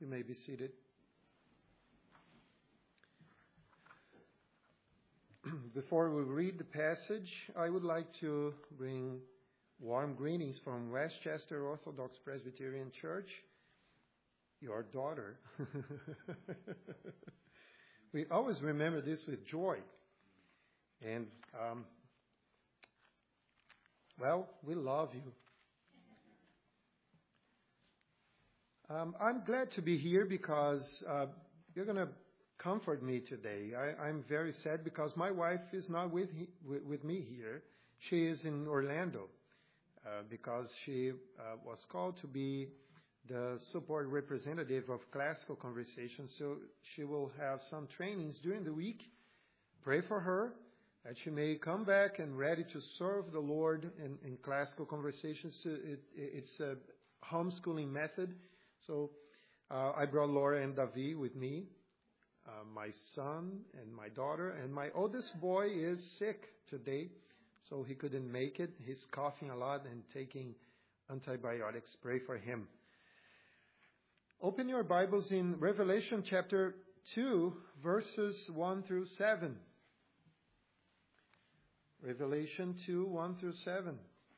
may be seated. Before we read the passage, I would like to bring warm greetings from Westchester Orthodox Presbyterian Church, your daughter. We always remember this with joy. And, we love you. I'm glad to be here because you're going to comfort me today. I'm very sad because my wife is not with me here. She is in Orlando because she was called to be the support representative of Classical Conversations. So she will have some trainings during the week. Pray for her that she may come back and ready to serve the Lord in Classical Conversations. It's a homeschooling method. So I brought Laura and Davi with me. My son and my daughter, and my oldest boy is sick today, so he couldn't make it. He's coughing a lot and taking antibiotics. Pray for him. Open your Bibles in Revelation chapter 2, verses 1 through 7. Revelation 2, 1 through 7.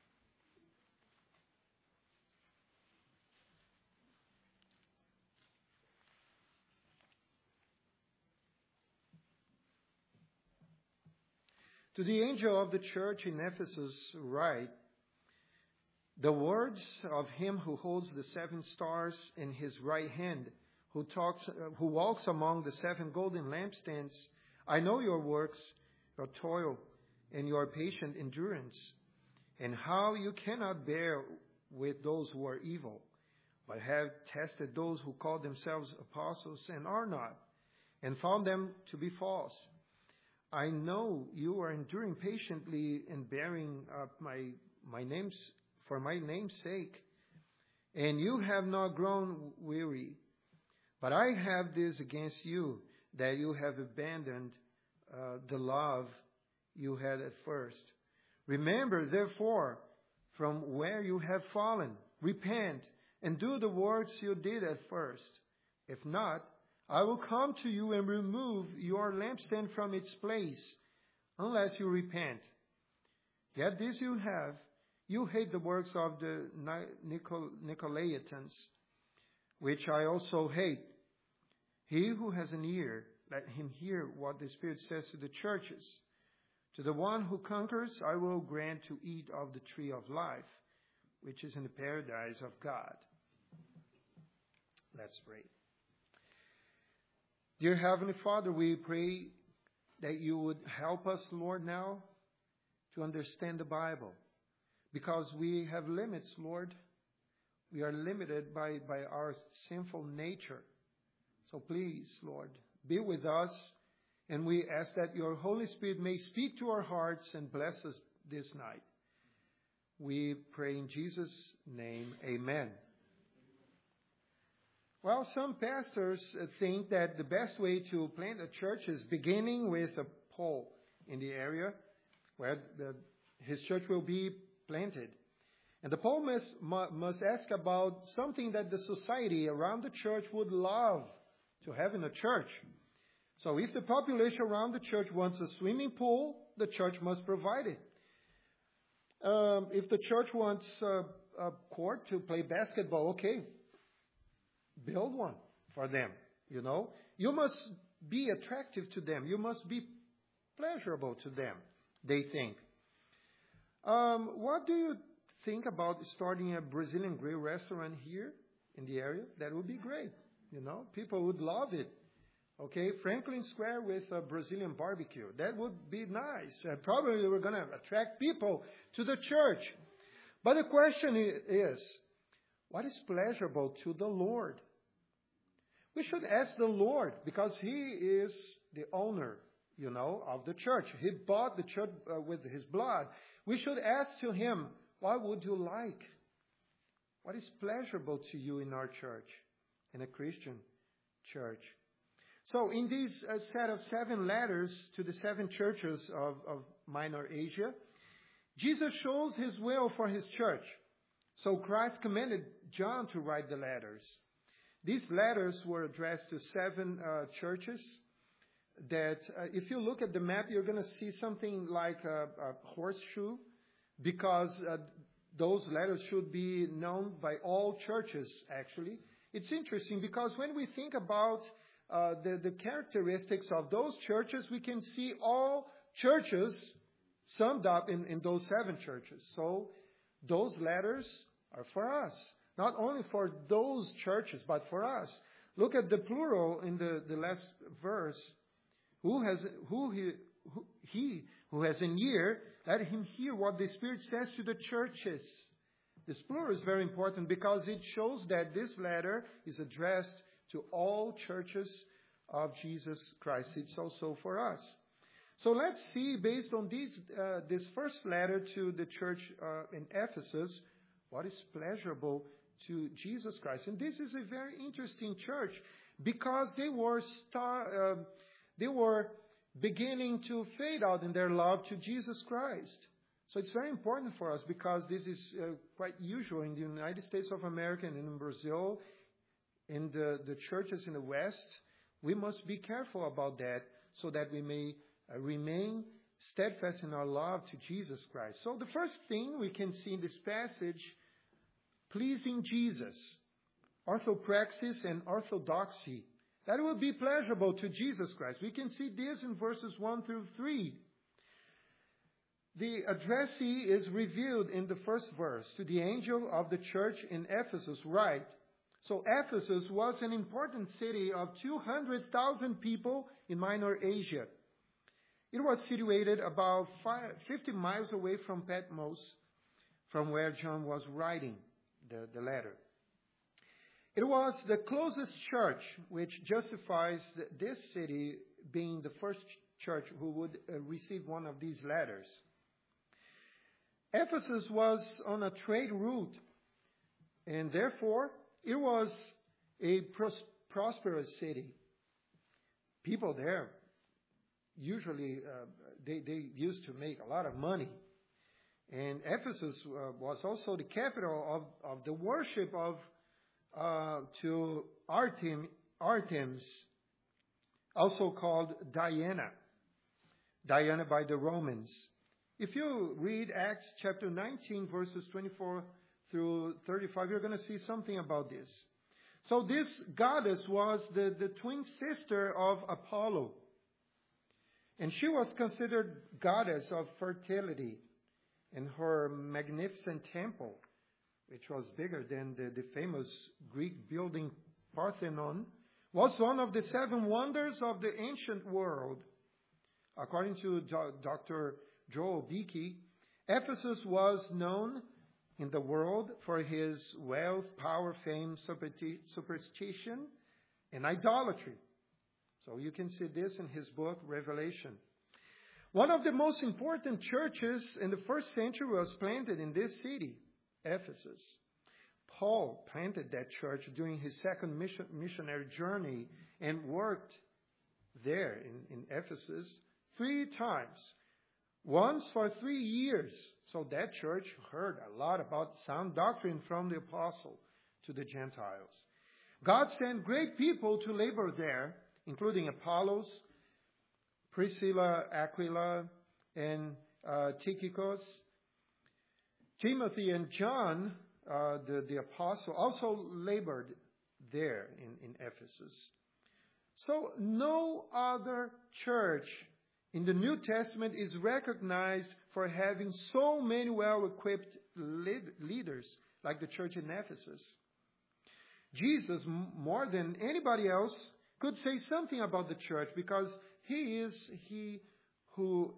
To the angel of the church in Ephesus write, the words of him who holds the 7 stars in his right hand, who walks among the 7 golden lampstands. I know your works, your toil, and your patient endurance, and how you cannot bear with those who are evil, but have tested those who call themselves apostles and are not, and found them to be false. I know you are enduring patiently and bearing up my name's for my name's sake, and you have not grown weary. But I have this against you, that you have abandoned the love you had at first. Remember, therefore, from where you have fallen, repent and do the works you did at first. If not, I will come to you and remove your lampstand from its place, unless you repent. Yet this you have. You hate the works of the Nicolaitans, which I also hate. He who has an ear, let him hear what the Spirit says to the churches. To the one who conquers, I will grant to eat of the tree of life, which is in the paradise of God. Let's pray. Dear Heavenly Father, we pray that you would help us, Lord, now to understand the Bible. Because we have limits, Lord. We are limited by our sinful nature. So please, Lord, be with us. And we ask that your Holy Spirit may speak to our hearts and bless us this night. We pray in Jesus' name, amen. Well, some pastors think that the best way to plant a church is beginning with a pole in the area where his church will be planted. And the pole must ask about something that the society around the church would love to have in a church. So if the population around the church wants a swimming pool, the church must provide it. If the church wants a court to play basketball, okay, build one for them, you know. You must be attractive to them. You must be pleasurable to them, they think. What do you think about starting a Brazilian grill restaurant here in the area? That would be great, you know. People would love it. Okay, Franklin Square with a Brazilian barbecue. That would be nice. Probably we're going to attract people to the church. But the question is, what is pleasurable to the Lord? We should ask the Lord because He is the owner, you know, of the church. He bought the church with His blood. We should ask to Him, what would you like? What is pleasurable to you in our church, in a Christian church? So in this set of 7 letters to the 7 churches of Minor Asia, Jesus shows His will for His church. So Christ commanded John to write the letters. These letters were addressed to 7 churches that, if you look at the map, you're going to see something like a horseshoe, because those letters should be known by all churches, actually. It's interesting because when we think about the characteristics of those churches, we can see all churches summed up in those 7 churches. So those letters are for us. Not only for those churches, but for us. Look at the plural in the last verse. He who has an ear, let him hear what the Spirit says to the churches. This plural is very important because it shows that this letter is addressed to all churches of Jesus Christ. It's also for us. So let's see, based on this first letter to the church in Ephesus, what is pleasurable to Jesus Christ. And this is a very interesting church because they were beginning to fade out in their love to Jesus Christ. So it's very important for us because this is quite usual in the United States of America and in Brazil, in the churches in the West. We must be careful about that so that we may remain steadfast in our love to Jesus Christ. So the first thing we can see in this passage, pleasing Jesus, orthopraxis and orthodoxy. That will be pleasurable to Jesus Christ. We can see this in verses 1 through 3. The addressee is revealed in the first verse. To the angel of the church in Ephesus, write. So Ephesus was an important city of 200,000 people in Minor Asia. It was situated about 50 miles away from Patmos, from where John was writing the letter. It was the closest church, which justifies this city being the first church who would receive one of these letters. Ephesus was on a trade route, and therefore it was a prosperous city. People there, usually, they used to make a lot of money. And Ephesus was also the capital of the worship to Artemis, also called Diana by the Romans. If you read Acts chapter 19, verses 24 through 35, you're going to see something about this. So this goddess was the twin sister of Apollo. And she was considered goddess of fertility. And her magnificent temple, which was bigger than the famous Greek building Parthenon, was one of the 7 wonders of the ancient world. According to Dr. Joel Beeke, Ephesus was known in the world for his wealth, power, fame, superstition, and idolatry. So you can see this in his book, Revelation. One of the most important churches in the first century was planted in this city, Ephesus. Paul planted that church during his second missionary journey and worked there in Ephesus 3 times. Once for 3 years. So that church heard a lot about sound doctrine from the apostle to the Gentiles. God sent great people to labor there, including Apollos, Priscilla, Aquila, and Tychicus. Timothy and John, the apostle, also labored there in Ephesus. So no other church in the New Testament is recognized for having so many well-equipped leaders like the church in Ephesus. Jesus, more than anybody else, could say something about the church because he is who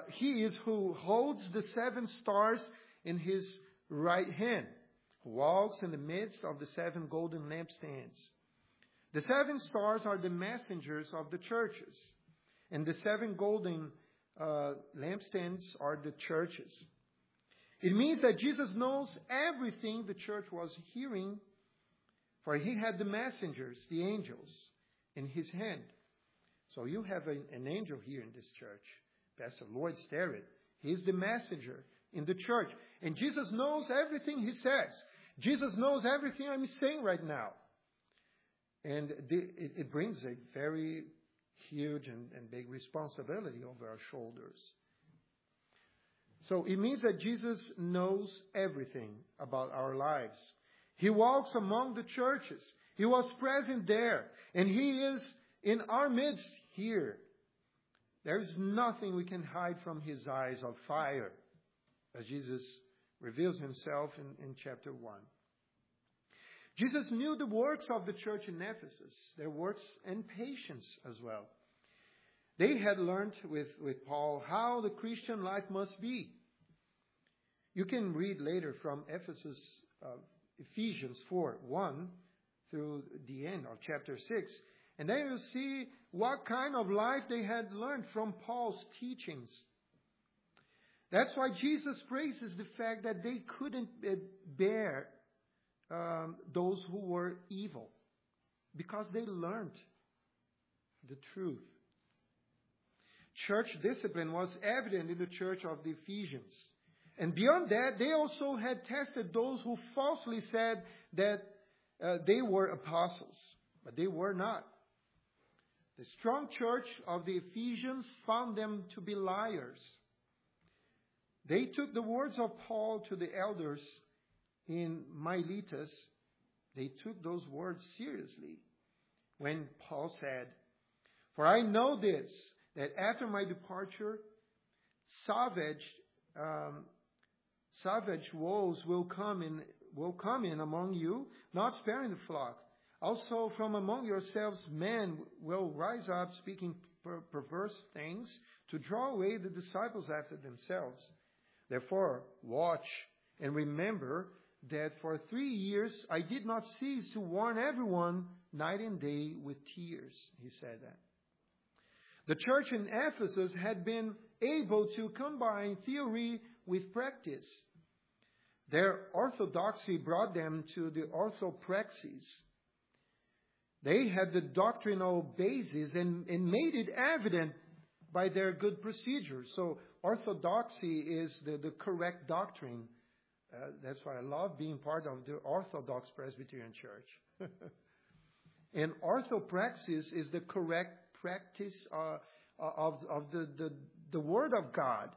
holds the 7 stars in his right hand, who walks in the midst of the 7 golden lampstands. The 7 stars are the messengers of the churches, and the 7 golden lampstands are the churches. It means that Jesus knows everything the church was hearing, for he had the messengers, the angels, in his hand. So you have an angel here in this church, Pastor Lloyd Sterrett. He's the messenger in the church. And Jesus knows everything he says. Jesus knows everything I'm saying right now. And it brings a very huge and big responsibility over our shoulders. So it means that Jesus knows everything about our lives. He walks among the churches. He was present there. And He is in our midst here. There is nothing we can hide from His eyes of fire, as Jesus reveals Himself in chapter 1. Jesus knew the works of the church in Ephesus, their works and patience as well. They had learned with Paul how the Christian life must be. You can read later from Ephesians 4:1 through the end of chapter 6. And then you'll see what kind of life they had learned from Paul's teachings. That's why Jesus praises the fact that they couldn't bear those who were evil, because they learned the truth. Church discipline was evident in the church of the Ephesians. And beyond that, they also had tested those who falsely said that they were apostles, but they were not. The strong church of the Ephesians found them to be liars. They took the words of Paul to the elders in Miletus. They took those words seriously when Paul said, "For I know this, that after my departure, savage wolves will come in among you, not sparing the flock. Also from among yourselves men will rise up speaking perverse things to draw away the disciples after themselves. Therefore, watch and remember that for 3 years I did not cease to warn everyone night and day with tears." He said that. The church in Ephesus had been able to combine theory with practice. Their orthodoxy brought them to the orthopraxis. They had the doctrinal basis and made it evident by their good procedures. So orthodoxy is the correct doctrine. That's why I love being part of the Orthodox Presbyterian Church. And orthopraxis is the correct practice of the Word of God.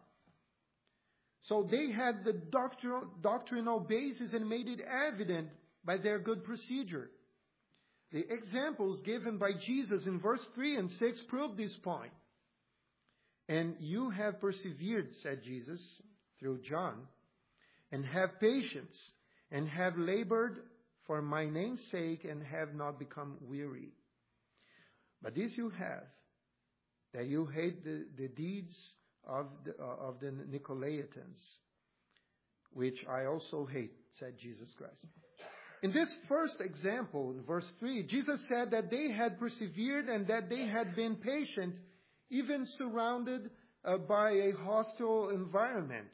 So they had the doctrinal basis and made it evident by their good procedure. The examples given by Jesus in verse 3 and 6 prove this point. "And you have persevered," said Jesus through John, "and have patience, and have labored for my name's sake, and have not become weary. But this you have, that you hate the deeds of the Nicolaitans, which I also hate," said Jesus Christ. In this first example, in verse 3, Jesus said that they had persevered and that they had been patient, even surrounded by a hostile environment.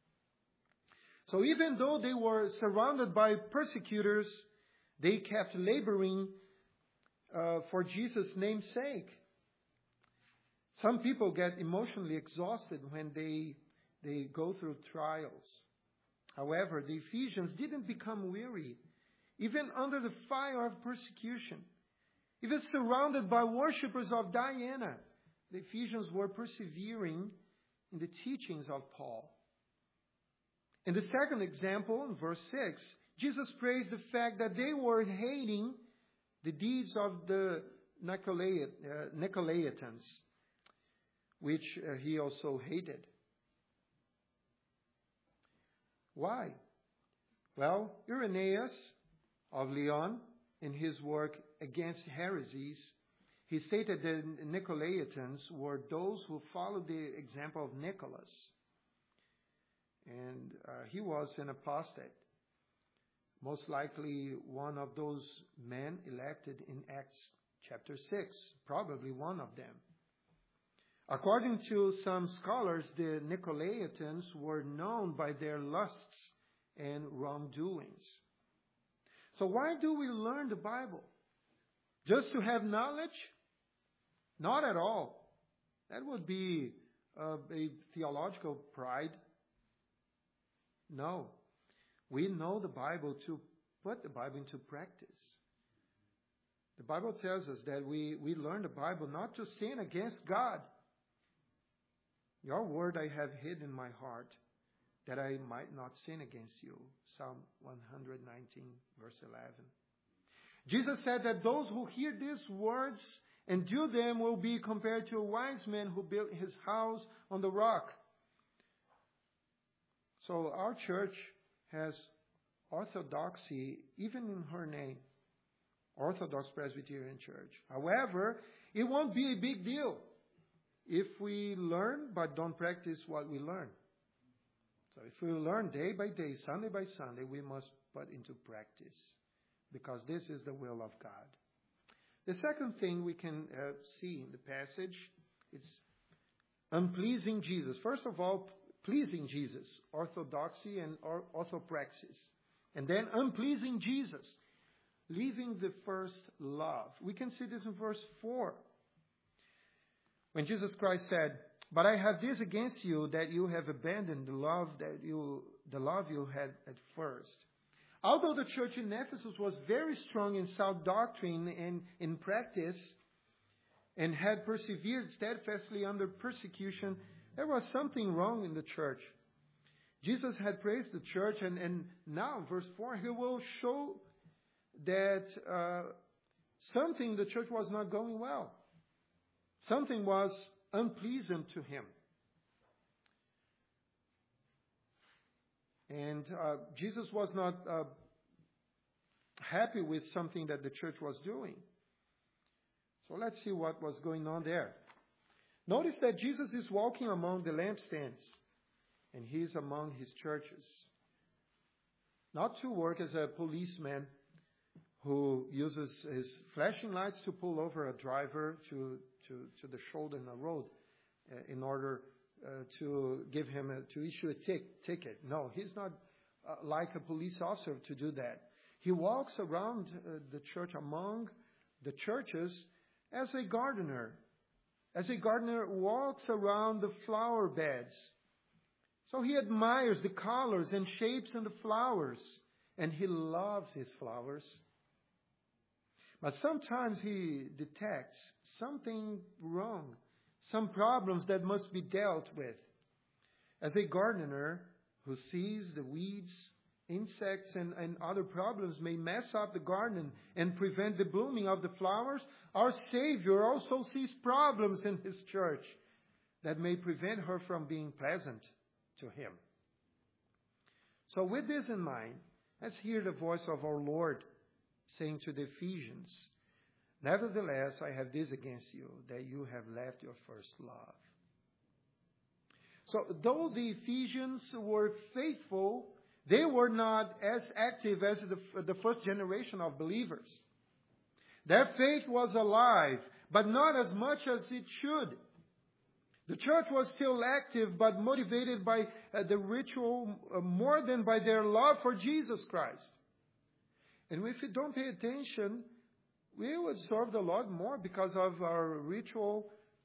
So even though they were surrounded by persecutors, they kept laboring for Jesus' name's sake. Some people get emotionally exhausted when they go through trials. However, the Ephesians didn't become weary, even under the fire of persecution. Even surrounded by worshippers of Diana, the Ephesians were persevering in the teachings of Paul. In the second example, in verse 6, Jesus praised the fact that they were hating the deeds of the Nicolaitans, which he also hated. Why? Well, Irenaeus of Lyon, in his work Against Heresies, he stated that Nicolaitans were those who followed the example of Nicholas. And he was an apostate, most likely one of those men elected in Acts chapter 6, probably one of them. According to some scholars, the Nicolaitans were known by their lusts and wrongdoings. So why do we learn the Bible? Just to have knowledge? Not at all. That would be a theological pride. No. We know the Bible to put the Bible into practice. The Bible tells us that we learn the Bible not to sin against God. Your word I have hid in my heart, that I might not sin against you. Psalm 119, verse 11. Jesus said that those who hear these words and do them will be compared to a wise man who built his house on the rock. So our church has orthodoxy even in her name. Orthodox Presbyterian Church. However, it won't be a big deal if we learn but don't practice what we learn. So if we learn day by day, Sunday by Sunday, we must put into practice, because this is the will of God. The second thing we can see in the passage is unpleasing Jesus. First of all, pleasing Jesus, orthodoxy and orthopraxis. And then unpleasing Jesus, leaving the first love. We can see this in verse 4. When Jesus Christ said, "But I have this against you, that you have abandoned the love you had at first." Although the church in Ephesus was very strong in sound doctrine and in practice, and had persevered steadfastly under persecution, there was something wrong in the church. Jesus had praised the church, and now, verse 4, he will show that something in the church was not going well. Something was unpleasant to him. And Jesus was not happy with something that the church was doing. So let's see what was going on there. Notice that Jesus is walking among the lampstands, and he is among his churches. Not to work as a policeman who uses his flashing lights to pull over a driver to the shoulder in the road in order to give him to issue a ticket. No, he's not like a police officer to do that. He walks around the church, among the churches, as a gardener. As a gardener walks around the flower beds. So he admires the colors and shapes in the flowers, and he loves his flowers. But sometimes he detects something wrong, some problems that must be dealt with. As a gardener who sees the weeds, insects, and other problems may mess up the garden and prevent the blooming of the flowers, our Savior also sees problems in his church that may prevent her from being pleasant to him. So with this in mind, let's hear the voice of our Lord saying to the Ephesians, "Nevertheless, I have this against you, that you have left your first love." So though the Ephesians were faithful, they were not as active as the first generation of believers. Their faith was alive, but not as much as it should. The church was still active, but motivated by the ritual more than by their love for Jesus Christ. And if we don't pay attention, we would serve the Lord more because of our ritual,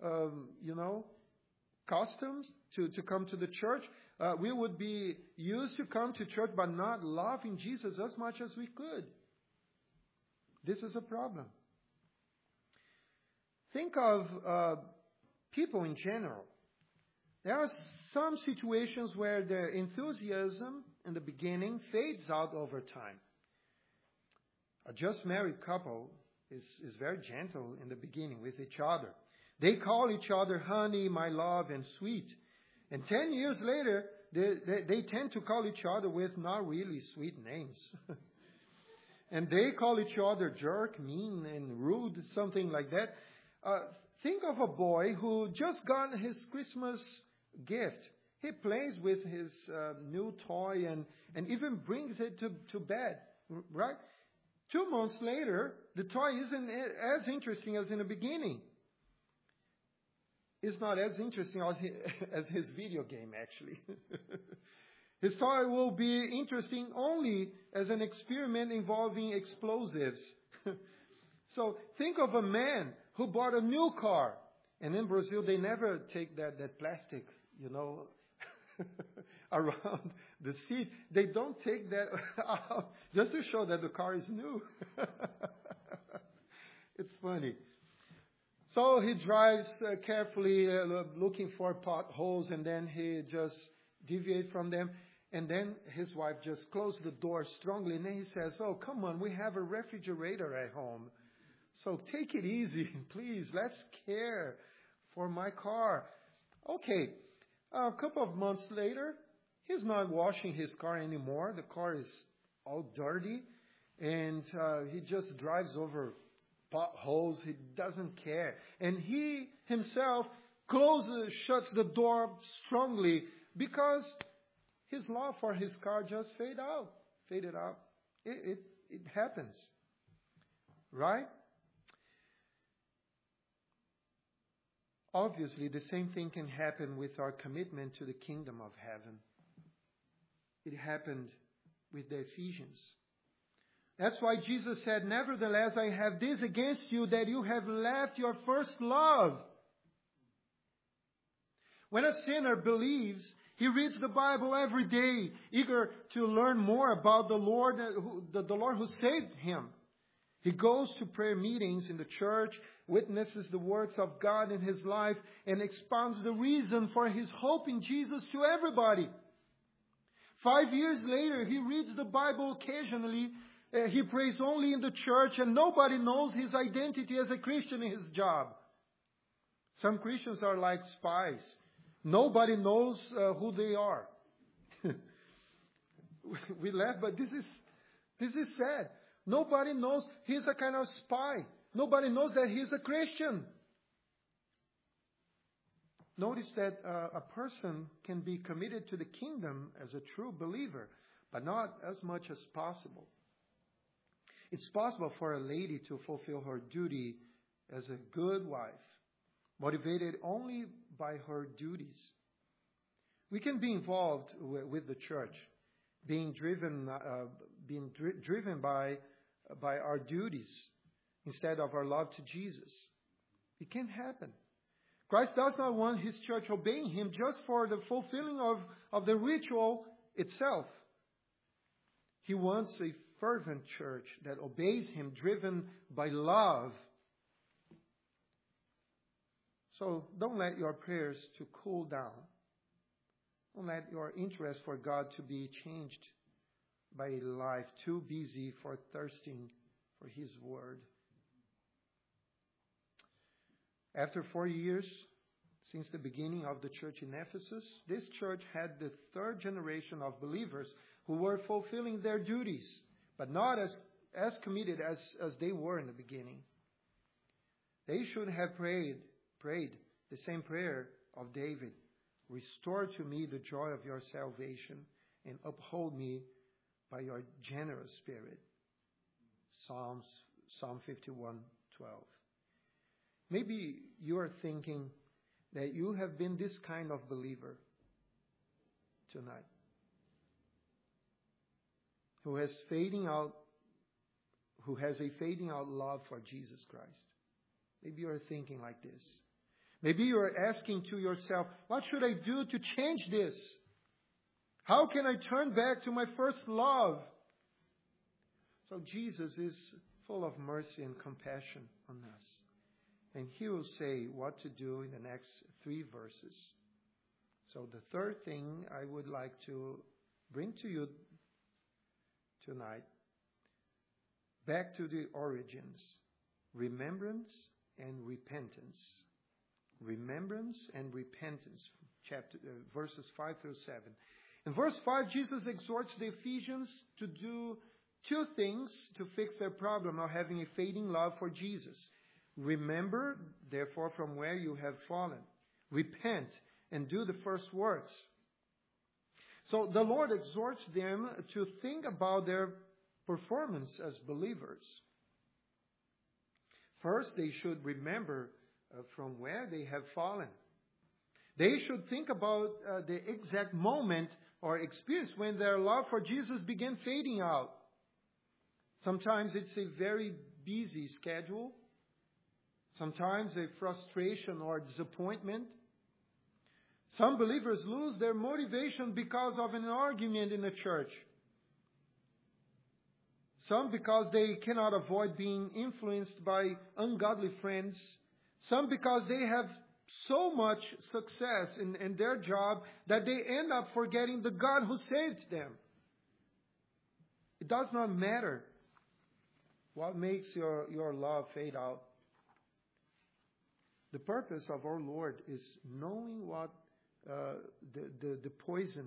customs to come to the church. We would be used to come to church, but not loving Jesus as much as we could. This is a problem. Think of people in general. There are some situations where the enthusiasm in the beginning fades out over time. A just married couple is very gentle in the beginning with each other. They call each other honey, my love, and sweet. And 10 years later, they tend to call each other with not really sweet names. And they call each other jerk, mean, and rude, something like that. Think of a boy who just got his Christmas gift. He plays with his new toy and even brings it to bed, right? 2 months later, the toy isn't as interesting as in the beginning. It's not as interesting as his video game, actually. His toy will be interesting only as an experiment involving explosives. So think of a man who bought a new car. And in Brazil, they never take that plastic, around the seat. They don't take that out just to show that the car is new. It's funny. So he drives carefully, looking for potholes, and then he just deviates from them. And then his wife just closed the door strongly, and then he says, "Oh, come on, we have a refrigerator at home. So take it easy, please. Let's care for my car." Okay, a couple of months later, he's not washing his car anymore. The car is all dirty, and he just drives over potholes. He doesn't care. And he himself shuts the door strongly because his love for his car just faded out. It happens. Right? Obviously, the same thing can happen with our commitment to the kingdom of heaven. It happened with the Ephesians. That's why Jesus said, "Nevertheless, I have this against you, that you have left your first love." When a sinner believes, he reads the Bible every day, eager to learn more about the Lord, the Lord who saved him. He goes to prayer meetings in the church, witnesses the works of God in his life, and expounds the reason for his hope in Jesus to everybody. 5 years later, he reads the Bible occasionally. He prays only in the church, and nobody knows his identity as a Christian in his job. Some Christians are like spies. Nobody knows who they are. We laugh, but this is sad. Nobody knows. He's a kind of spy. Nobody knows that he's a Christian. Notice that a person can be committed to the kingdom as a true believer, but not as much as possible. It's possible for a lady to fulfill her duty as a good wife, motivated only by her duties. We can be involved with the church, being driven by our duties instead of our love to Jesus. It can happen. Christ does not want his church obeying him just for the fulfilling of the ritual itself. He wants a fervent church that obeys him, driven by love. So don't let your prayers to cool down. Don't let your interest for God to be changed by a life too busy for thirsting for his word. After 4 years, since the beginning of the church in Ephesus, this church had the third generation of believers who were fulfilling their duties, but not as committed as they were in the beginning. They should have prayed the same prayer of David. "Restore to me the joy of your salvation and uphold me by your generous spirit." Psalm 51:12. Maybe you are thinking that you have been this kind of believer tonight, who has a fading out love for Jesus Christ. Maybe you are thinking like this. Maybe you are asking to yourself, "What should I do to change this? How can I turn back to my first love?" So Jesus is full of mercy and compassion on us. And he will say what to do in the next 3 verses. So the third thing I would like to bring to you tonight, back to the origins, remembrance and repentance. Remembrance and repentance, verses 5 through 7. In verse 5, Jesus exhorts the Ephesians to do 2 things to fix their problem of having a fading love for Jesus. Remember, therefore, from where you have fallen. Repent and do the first works. So the Lord exhorts them to think about their performance as believers. First, they should remember from where they have fallen. They should think about the exact moment or experience when their love for Jesus began fading out. Sometimes it's a very busy schedule. Sometimes a frustration or disappointment. Some believers lose their motivation because of an argument in the church. Some because they cannot avoid being influenced by ungodly friends. Some because they have so much success in their job that they end up forgetting the God who saved them. It does not matter what makes your love fade out. The purpose of our Lord is knowing what the poison.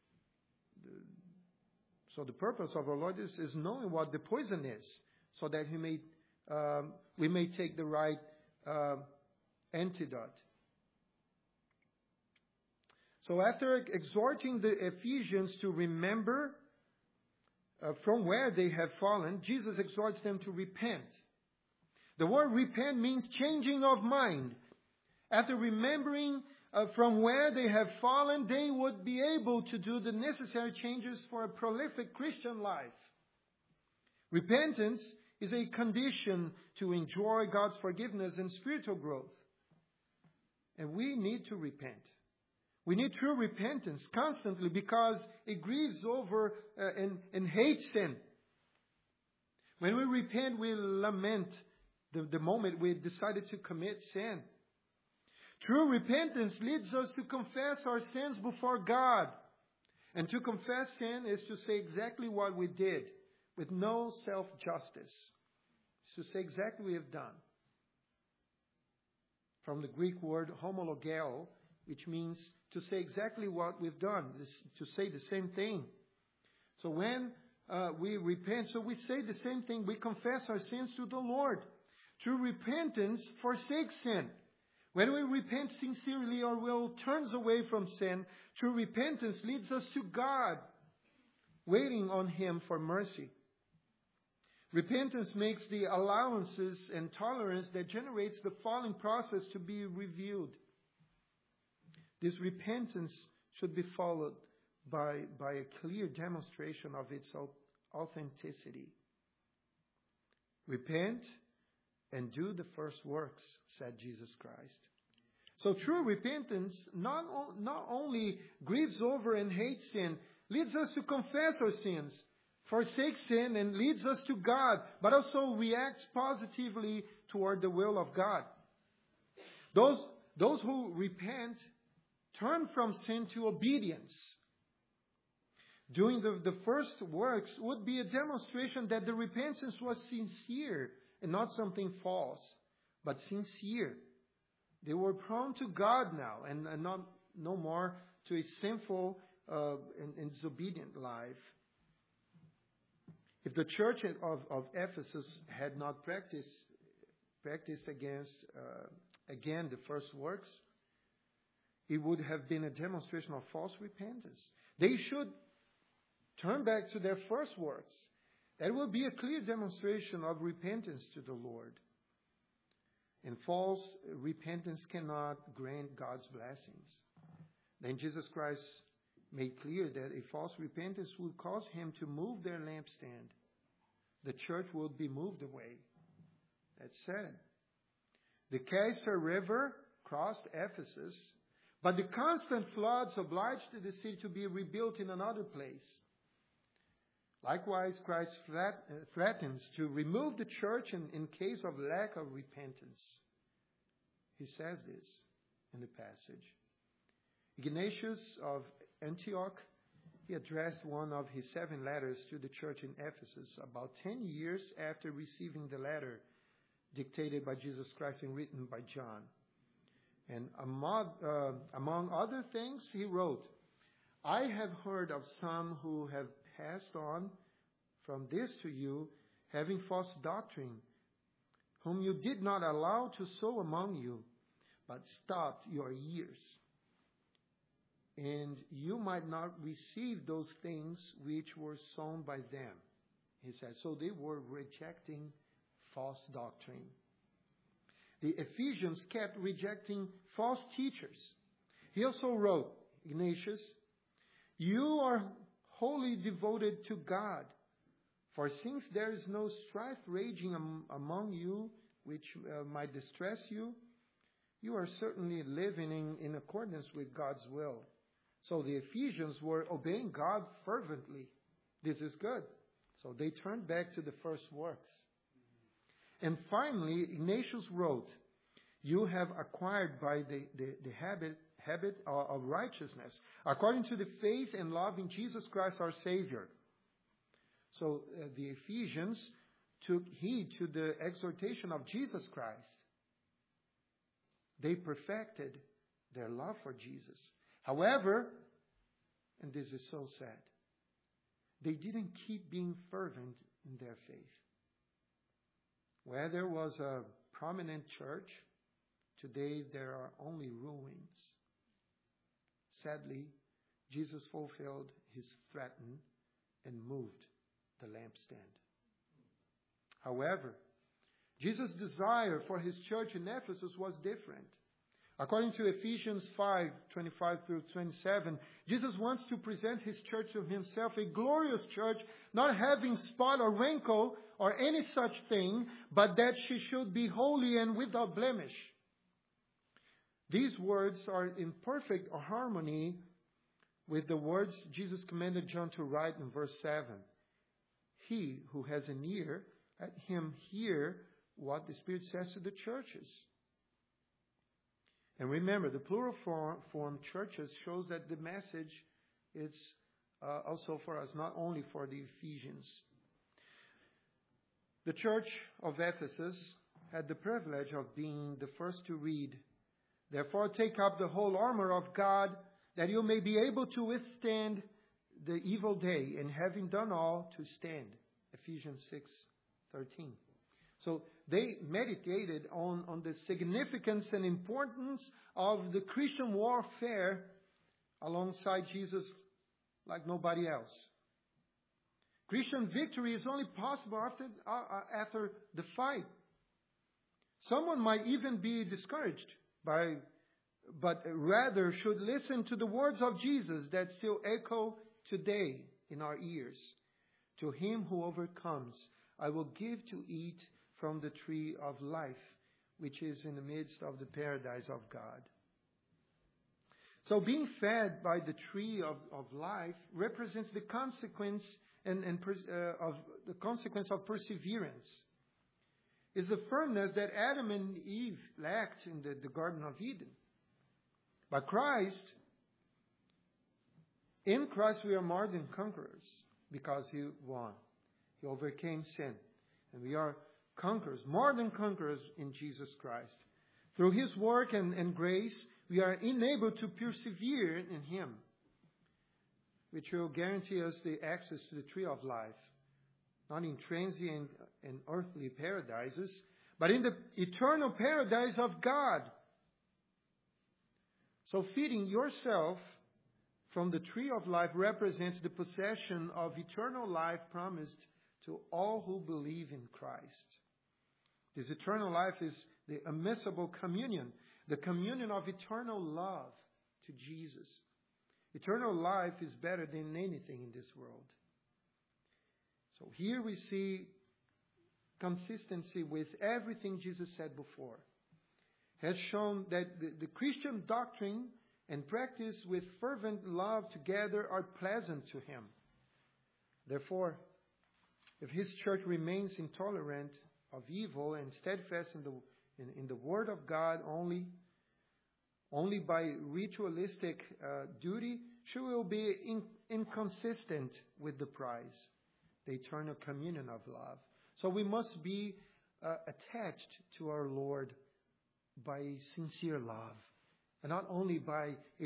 So the purpose of our Lord is knowing what the poison is, so that we may take the right antidote. So after exhorting the Ephesians to remember from where they have fallen, Jesus exhorts them to repent. The word repent means changing of mind. After remembering from where they have fallen, they would be able to do the necessary changes for a prolific Christian life. Repentance is a condition to enjoy God's forgiveness and spiritual growth. And we need to repent. We need true repentance constantly because it grieves over and hates sin. When we repent, we lament the moment we decided to commit sin. True repentance leads us to confess our sins before God. And to confess sin is to say exactly what we did with no self-justice. It's to say exactly what we have done. From the Greek word homologeo, which means to say exactly what we've done, to say the same thing. So when we repent, so we say the same thing, we confess our sins to the Lord. True repentance forsakes sin. When we repent sincerely or will turns away from sin, true repentance leads us to God, waiting on Him for mercy. Repentance makes the allowances and tolerance that generates the falling process to be reviewed. This repentance should be followed by a clear demonstration of its authenticity. Repent and do the first works, said Jesus Christ. So true repentance not only grieves over and hates sin, leads us to confess our sins, forsake sin, and leads us to God, but also reacts positively toward the will of God. Those who repent turn from sin to obedience. Doing the first works would be a demonstration that the repentance was sincere and not something false, but sincere. They were prone to God now and no more to a sinful and disobedient life. If the church of Ephesus had not practiced again the first works, it would have been a demonstration of false repentance. They should turn back to their first works. That will be a clear demonstration of repentance to the Lord. And false repentance cannot grant God's blessings. Then Jesus Christ made clear that a false repentance would cause Him to move their lampstand. The church would be moved away. That's said. The Kaiser River crossed Ephesus, but the constant floods obliged the city to be rebuilt in another place. Likewise, Christ threatens to remove the church in case of lack of repentance. He says this in the passage. Ignatius of Antioch, he addressed one of his 7 letters to the church in Ephesus about 10 years after receiving the letter dictated by Jesus Christ and written by John. And among other things, he wrote, I have heard of some who have passed on from this to you, having false doctrine, whom you did not allow to sow among you, but stopped your ears. And you might not receive those things which were sown by them. He says, so they were rejecting false doctrine. The Ephesians kept rejecting false teachers. He also wrote, Ignatius, you are wholly devoted to God. For since there is no strife raging among you, which might distress you, you are certainly living in accordance with God's will. So the Ephesians were obeying God fervently. This is good. So they turned back to the first works. And finally, Ignatius wrote, you have acquired by the habit of righteousness, according to the faith and love in Jesus Christ our Savior. So the Ephesians took heed to the exhortation of Jesus Christ. They perfected their love for Jesus. However, and this is so sad, they didn't keep being fervent in their faith. Where there was a prominent church, today there are only ruins. Sadly, Jesus fulfilled his threat and moved the lampstand. However, Jesus' desire for his church in Ephesus was different. According to Ephesians 5:25 through 27, Jesus wants to present his church to himself, a glorious church, not having spot or wrinkle or any such thing, but that she should be holy and without blemish. These words are in perfect harmony with the words Jesus commanded John to write in verse 7. He who has an ear, let him hear what the Spirit says to the churches. And remember, the plural form churches shows that the message is also for us, not only for the Ephesians. The church of Ephesus had the privilege of being the first to read, therefore take up the whole armor of God, that you may be able to withstand the evil day, and having done all, to stand. Ephesians 6:13. So they meditated on the significance and importance of the Christian warfare alongside Jesus like nobody else. Christian victory is only possible after the fight. Someone might even be discouraged but rather should listen to the words of Jesus that still echo today in our ears. To him who overcomes, I will give to eat from the tree of life, which is in the midst of the paradise of God. So being fed by the tree of life represents the consequence of perseverance. It's the firmness that Adam and Eve lacked in the Garden of Eden. But in Christ we are more than conquerors because he won. He overcame sin. And we are conquerors, more than conquerors in Jesus Christ. Through his work and grace, we are enabled to persevere in him, which will guarantee us the access to the tree of life, not in transient and earthly paradises, but in the eternal paradise of God. So feeding yourself from the tree of life represents the possession of eternal life promised to all who believe in Christ. This eternal life is the immiscible communion, the communion of eternal love to Jesus. Eternal life is better than anything in this world. So here we see consistency with everything Jesus said before. Has shown that the Christian doctrine and practice with fervent love together are pleasant to him. Therefore, if his church remains intolerant of evil and steadfast in the word of God only by ritualistic duty, she will be inconsistent with the prize, the eternal communion of love. So we must be attached to our Lord by sincere love, and not only by a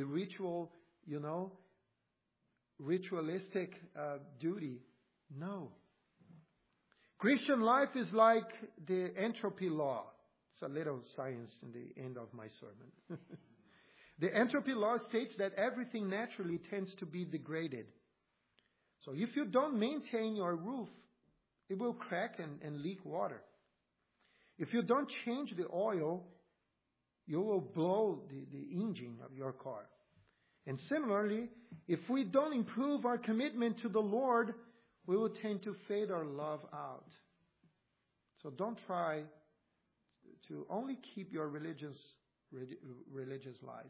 ritualistic duty. No. Christian life is like the entropy law. It's a little science in the end of my sermon. The entropy law states that everything naturally tends to be degraded. So if you don't maintain your roof, it will crack and leak water. If you don't change the oil, you will blow the engine of your car. And similarly, if we don't improve our commitment to the Lord, we will tend to fade our love out. So don't try to only keep your religious life.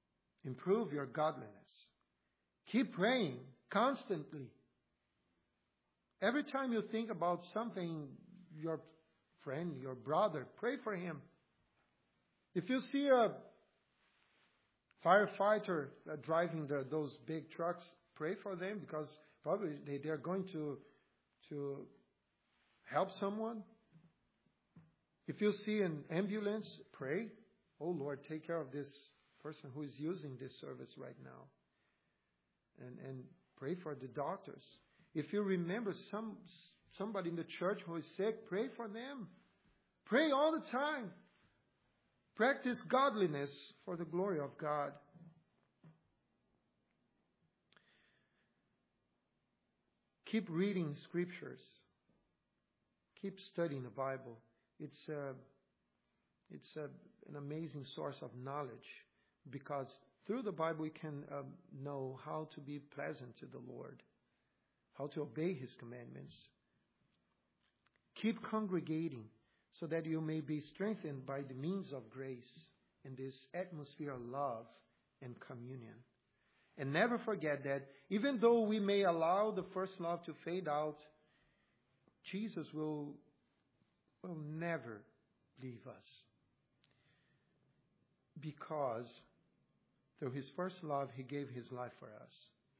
Improve your godliness. Keep praying constantly. Every time you think about something, your friend, your brother, pray for him. If you see a firefighter driving those big trucks, pray for them, because probably they're going to help someone. If you see an ambulance, pray. Oh Lord, take care of this person who is using this service right now. And pray for the doctors. If you remember somebody in the church who is sick, pray for them. Pray all the time. Practice godliness for the glory of God. Keep reading scriptures. Keep studying the Bible. It's an amazing source of knowledge, because through the Bible we can know how to be pleasant to the Lord, how to obey His commandments. Keep congregating so that you may be strengthened by the means of grace in this atmosphere of love and communion. And never forget that even though we may allow the first love to fade out, Jesus will never leave us. Because through His first love, He gave His life for us.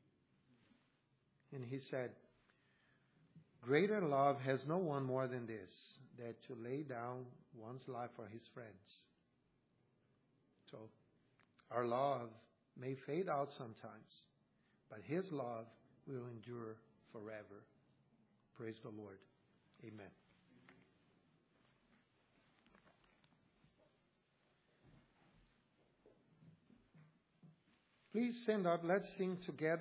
And He said, greater love has no one more than this, that to lay down one's life for his friends. So, our love may fade out sometimes, but His love will endure forever. Praise the Lord. Amen. Please stand up. Let's sing together.